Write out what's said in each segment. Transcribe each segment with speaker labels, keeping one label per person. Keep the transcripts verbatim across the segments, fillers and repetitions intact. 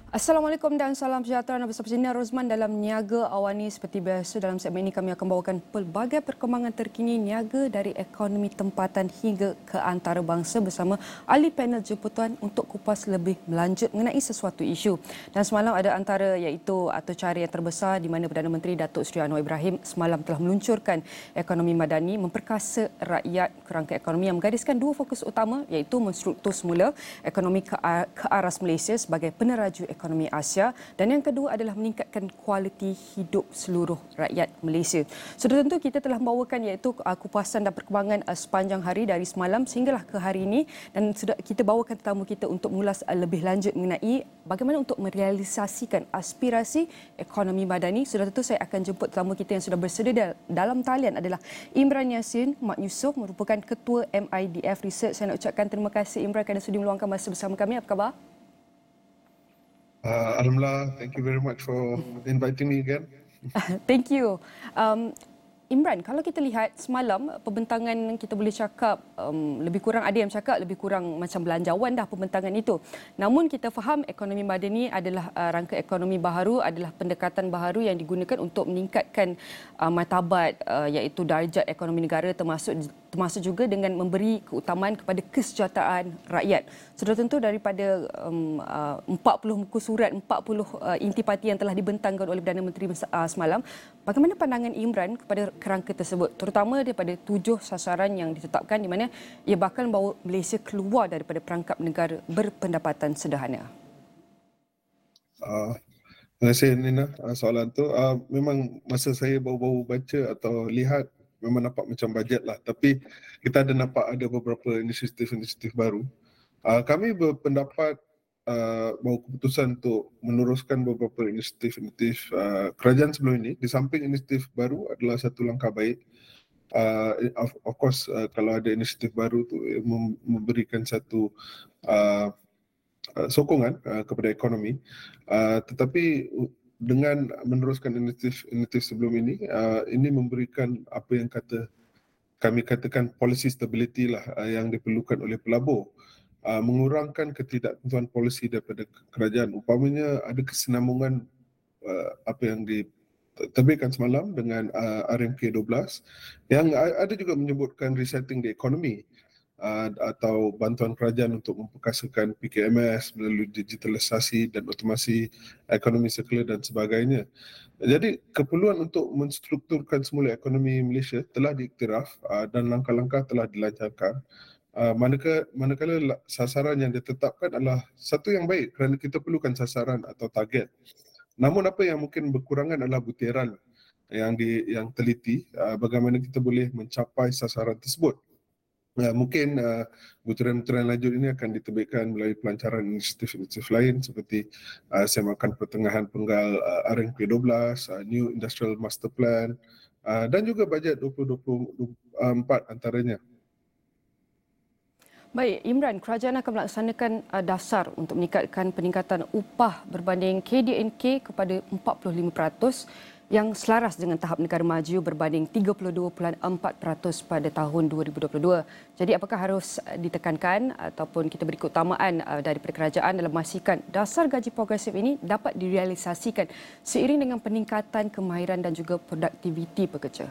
Speaker 1: Assalamualaikum dan salam sejahtera. Bersama Zina Rozman dalam Niaga Awani. Seperti biasa dalam segmen ini kami akan bawakan pelbagai perkembangan terkini niaga dari ekonomi tempatan hingga ke antarabangsa bersama ahli panel jemputan untuk kupas lebih melanjut mengenai sesuatu isu. Dan semalam ada antara iaitu atau cara yang terbesar di mana Perdana Menteri Datuk Seri Anwar Ibrahim semalam telah meluncurkan ekonomi madani memperkasa rakyat. Kerangka ekonomi yang menggariskan dua fokus utama iaitu menstruktur semula ekonomi ke, ke aras Malaysia sebagai peneraju ekonomi ekonomi Asia dan yang kedua adalah meningkatkan kualiti hidup seluruh rakyat Malaysia. Sudah tentu kita telah membawakan iaitu uh, kupasan dan perkembangan uh, sepanjang hari dari semalam sehinggalah ke hari ini dan sudah kita bawakan tetamu kita untuk mengulas uh, lebih lanjut mengenai bagaimana untuk merealisasikan aspirasi ekonomi madani. Sudah tentu saya akan jemput tetamu kita yang sudah bersedia dalam talian adalah Imran Yassin Mat Yusof merupakan Ketua M I D F Research. Saya nak ucapkan terima kasih Imran kerana sudi meluangkan masa bersama kami. Apa khabar?
Speaker 2: Uh, Alhamdulillah, thank you very much for inviting me again.
Speaker 1: Thank you. Um, Imran, kalau kita lihat semalam pembentangan kita boleh cakap um, lebih kurang ada yang cakap lebih kurang macam belanjawan dah pembentangan itu. Namun kita faham ekonomi madani adalah uh, rangka ekonomi baharu, adalah pendekatan baharu yang digunakan untuk meningkatkan uh, martabat uh, iaitu darjat ekonomi negara termasuk termasuk juga dengan memberi keutamaan kepada kesejahteraan rakyat. Sudah tentu daripada um, uh, empat puluh muka surat, empat puluh uh, intipati yang telah dibentangkan oleh Perdana Menteri uh, semalam, bagaimana pandangan Imran kepada kerangka tersebut, terutama daripada tujuh sasaran yang ditetapkan di mana ia bakal membawa Malaysia keluar daripada perangkap negara berpendapatan sederhana?
Speaker 2: Uh, terima kasih Nina uh, soalan tu. Uh, memang masa saya baru-baru baca atau lihat memang nampak macam bajet lah. Tapi kita ada nampak ada beberapa inisiatif-inisiatif baru. Uh, kami berpendapat uh, bahawa keputusan untuk meneruskan beberapa inisiatif-inisiatif uh, kerajaan sebelum ini, di samping inisiatif baru adalah satu langkah baik. Uh, of, of course, uh, kalau ada inisiatif baru tu mem- memberikan satu uh, uh, sokongan uh, kepada ekonomi. Uh, tetapi dengan meneruskan inisiatif-inisiatif sebelum ini, uh, ini memberikan apa yang kata kami katakan policy stability lah uh, yang diperlukan oleh pelabur. Uh, mengurangkan ketidaktentuan polisi daripada kerajaan. Umpamanya ada kesinambungan uh, apa yang diterbitkan semalam dengan uh, R M K dua belas yang ada juga menyebutkan resetting the economy uh, atau bantuan kerajaan untuk memperkasakan P K M S melalui digitalisasi dan otomasi ekonomi sirkular dan sebagainya. Jadi keperluan untuk menstrukturkan semula ekonomi Malaysia telah diiktiraf uh, dan langkah-langkah telah dilancarkan. Uh, manakala, manakala sasaran yang ditetapkan adalah satu yang baik kerana kita perlukan sasaran atau target. Namun apa yang mungkin berkurangan adalah butiran yang di yang teliti uh, bagaimana kita boleh mencapai sasaran tersebut. Uh, mungkin uh, butiran-butiran lanjut ini akan diterbitkan melalui pelancaran inisiatif-inisiatif lain seperti uh, semakan pertengahan penggal uh, R M K dua belas, uh, New Industrial Master Plan uh, dan juga bajet dua ribu dua puluh empat antaranya.
Speaker 1: Baik, Imran, kerajaan akan melaksanakan uh, dasar untuk meningkatkan peningkatan upah berbanding K D N K kepada empat puluh lima peratus yang selaras dengan tahap negara maju berbanding tiga puluh dua perpuluhan empat peratus pada tahun dua ribu dua puluh dua. Jadi apakah harus ditekankan ataupun kita beri keutamaan uh, daripada kerajaan dalam memastikan dasar gaji progresif ini dapat direalisasikan seiring dengan peningkatan kemahiran dan juga produktiviti pekerja?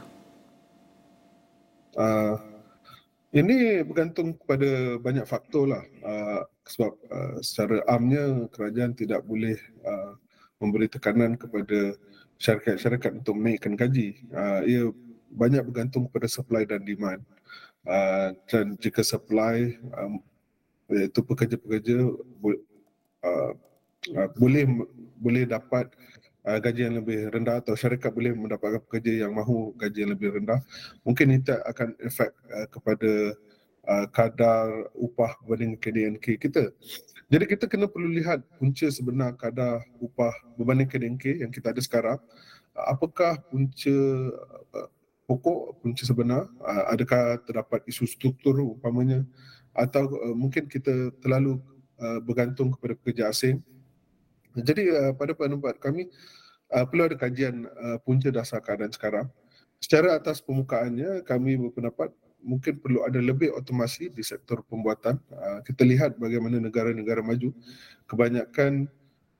Speaker 2: Uh, Ini bergantung kepada banyak faktor lah uh, sebab uh, secara amnya kerajaan tidak boleh uh, memberi tekanan kepada syarikat-syarikat untuk menaikkan gaji. Uh, ia banyak bergantung kepada supply dan demand. Uh, dan jika supply um, iaitu pekerja-pekerja uh, uh, boleh boleh dapat uh, gaji yang lebih rendah atau syarikat boleh mendapatkan pekerja yang mahu gaji yang lebih rendah, mungkin itu akan efek uh, kepada uh, kadar upah berbanding K D N K kita. Jadi kita kena perlu lihat punca sebenar kadar upah berbanding K D N K yang kita ada sekarang. Uh, apakah punca uh, pokok, punca sebenar? Uh, adakah terdapat isu struktur umpamanya? Atau uh, mungkin kita terlalu uh, bergantung kepada pekerja asing? Jadi uh, pada pendapat kami uh, perlu ada kajian uh, punca dasar keadaan sekarang. Secara atas permukaannya kami berpendapat mungkin perlu ada lebih otomasi di sektor pembuatan. Uh, kita lihat bagaimana negara-negara maju kebanyakan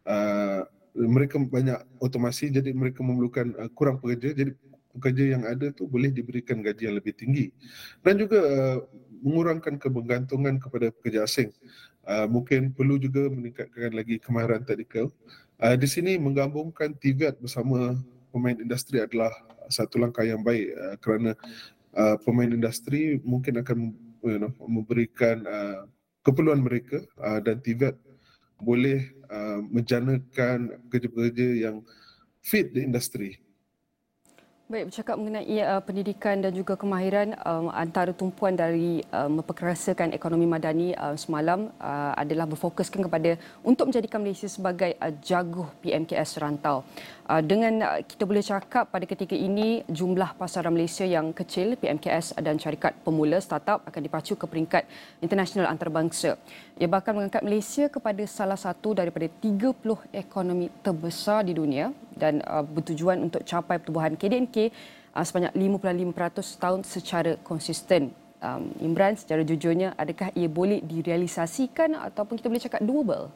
Speaker 2: uh, mereka banyak otomasi, jadi mereka memerlukan uh, kurang pekerja, jadi pekerja yang ada tu boleh diberikan gaji yang lebih tinggi, dan juga uh, mengurangkan kebergantungan kepada pekerja asing. Uh, mungkin perlu juga meningkatkan lagi kemahiran teknikal. Uh, di sini menggabungkan T V E T bersama pemain industri adalah satu langkah yang baik, uh, kerana uh, pemain industri mungkin akan you know, memberikan uh, keperluan mereka, uh, dan T V E T boleh uh, menjanakan pekerja-pekerja yang fit di industri.
Speaker 1: Baik, bercakap mengenai uh, pendidikan dan juga kemahiran, um, antara tumpuan dari uh, memperkerasakan ekonomi madani uh, semalam uh, adalah berfokuskan kepada untuk menjadikan Malaysia sebagai uh, jaguh P M K S rantau. Uh, dengan uh, kita boleh cakap pada ketika ini jumlah pasaran Malaysia yang kecil, P M K S dan syarikat pemula startup akan dipacu ke peringkat internasional antarabangsa. Ia bakal mengangkat Malaysia kepada salah satu daripada tiga puluh ekonomi terbesar di dunia dan uh, bertujuan untuk capai pertumbuhan K D N K uh, sebanyak lima puluh lima peratus setahun secara konsisten. Um, Imran, secara jujurnya, adakah ia boleh direalisasikan ataupun kita boleh cakap doable?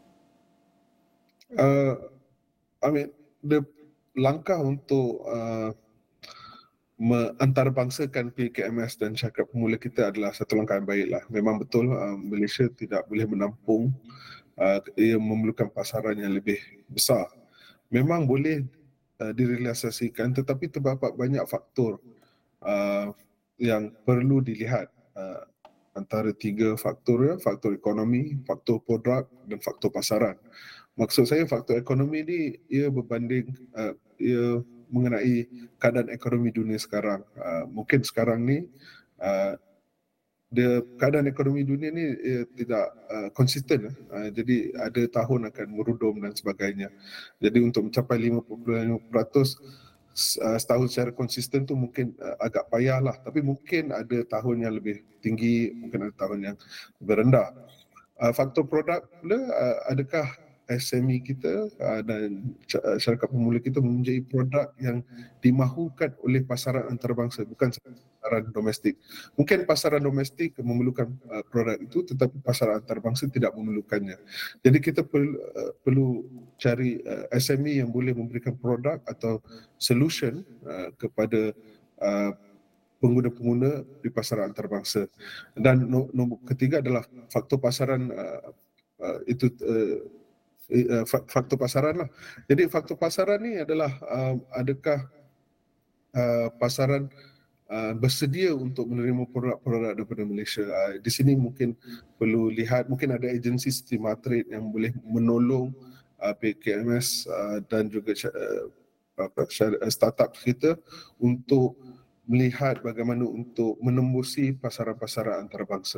Speaker 2: Uh, I mean, the langkah untuk uh, mengantarabangsakan P K M S dan syarikat pemula kita adalah satu langkah yang baiklah. Memang betul uh, Malaysia tidak boleh menampung, uh, ia memerlukan pasaran yang lebih besar. Memang boleh uh, direalisasikan, tetapi terdapat banyak faktor uh, yang perlu dilihat. Uh, antara tiga faktor ya, faktor ekonomi, faktor produk dan faktor pasaran. Maksud saya faktor ekonomi ni ia berbanding, uh, ia mengenai keadaan ekonomi dunia sekarang. Uh, mungkin sekarang ni uh, dia keadaan ekonomi dunia ni ia tidak uh, konsisten, uh, jadi ada tahun akan merudum dan sebagainya. Jadi untuk mencapai lima puluh lima peratus uh, setahun secara konsisten tu mungkin uh, agak payahlah, tapi mungkin ada tahun yang lebih tinggi, mungkin ada tahun yang lebih rendah. Uh, faktor produk pula, uh, adakah S M E kita uh, dan syarikat pemula kita mempunyai produk yang dimahukan oleh pasaran antarabangsa, bukan pasaran domestik. Mungkin pasaran domestik memerlukan uh, produk itu, tetapi pasaran antarabangsa tidak memerlukannya. Jadi kita perlu, uh, perlu cari uh, S M E yang boleh memberikan produk atau solution uh, kepada uh, pengguna-pengguna di pasaran antarabangsa. Dan nombor ketiga adalah faktor pasaran, uh, uh, itu uh, faktor pasaran lah. Jadi faktor pasaran ni adalah uh, adakah uh, pasaran uh, bersedia untuk menerima produk-produk daripada Malaysia. Uh, di sini mungkin perlu lihat, mungkin ada agensi seperti Matrade yang boleh menolong uh, P K M S uh, dan juga uh, startup kita untuk melihat bagaimana untuk menembusi pasaran-pasaran antarabangsa.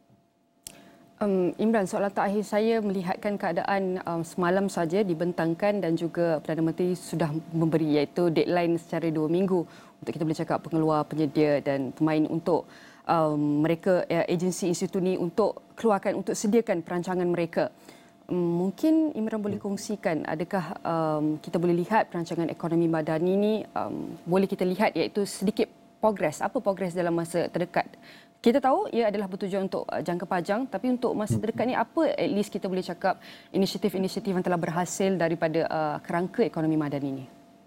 Speaker 1: Um, Imran, soalan terakhir saya melihatkan keadaan um, semalam saja dibentangkan dan juga Perdana Menteri sudah memberi iaitu deadline secara dua minggu untuk kita boleh cakap pengeluar, penyedia dan pemain untuk um, mereka, ya, agensi institut ini untuk keluarkan, untuk sediakan perancangan mereka. Um, mungkin Imran boleh kongsikan adakah um, kita boleh lihat perancangan ekonomi madani ini, um, boleh kita lihat iaitu sedikit progres, apa progres dalam masa terdekat? Kita tahu ia adalah bertujuan untuk jangka panjang, tapi untuk masa terdekat ni apa at least kita boleh cakap inisiatif-inisiatif yang telah berhasil daripada uh, kerangka ekonomi madani ini?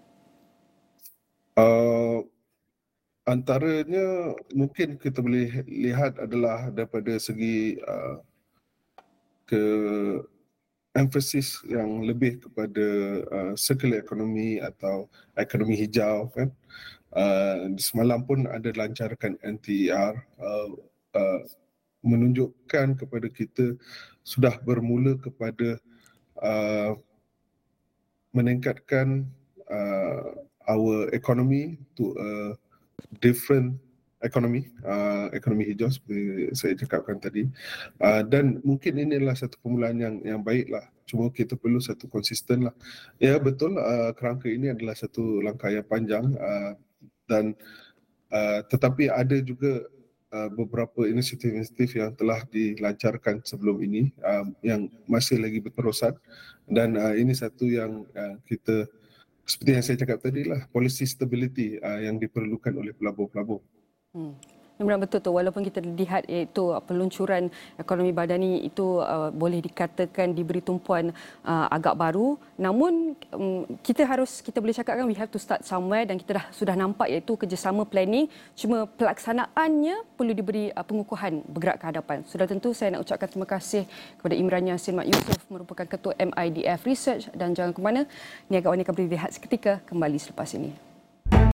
Speaker 2: Uh, antaranya mungkin kita boleh lihat adalah daripada segi uh, ke emphasis yang lebih kepada uh, circular economy atau ekonomi hijau kan. Uh, semalam pun ada lancarkan N T E R uh, uh, menunjukkan kepada kita sudah bermula kepada uh, meningkatkan uh, our economy to a different economy, uh, ekonomi hijau seperti saya cakapkan tadi, uh, dan mungkin ini adalah satu permulaan yang yang baik lah. Cuma kita perlu satu konsisten lah. Ya betul, uh, kerangka ini adalah satu langkah yang panjang, uh, dan uh, tetapi ada juga uh, beberapa inisiatif-inisiatif yang telah dilancarkan sebelum ini uh, yang masih lagi berterusan, dan uh, ini satu yang uh, kita, seperti yang saya cakap tadi lah, policy stability uh, yang diperlukan oleh pelabur-pelabur.
Speaker 1: Hmm. Memang betul tu, walaupun kita lihat iaitu uh, peluncuran ekonomi badani itu uh, boleh dikatakan diberi tumpuan uh, agak baru, namun um, kita harus kita boleh cakapkan we have to start somewhere, dan kita dah sudah nampak iaitu kerjasama planning, cuma pelaksanaannya perlu diberi uh, pengukuhan bergerak ke hadapan. Sudah tentu saya nak ucapkan terima kasih kepada Imran Yassin Mat Yusof merupakan Ketua M I D F Research, dan jangan ke mana, Niaga Awani akan beri lihat seketika kembali selepas ini.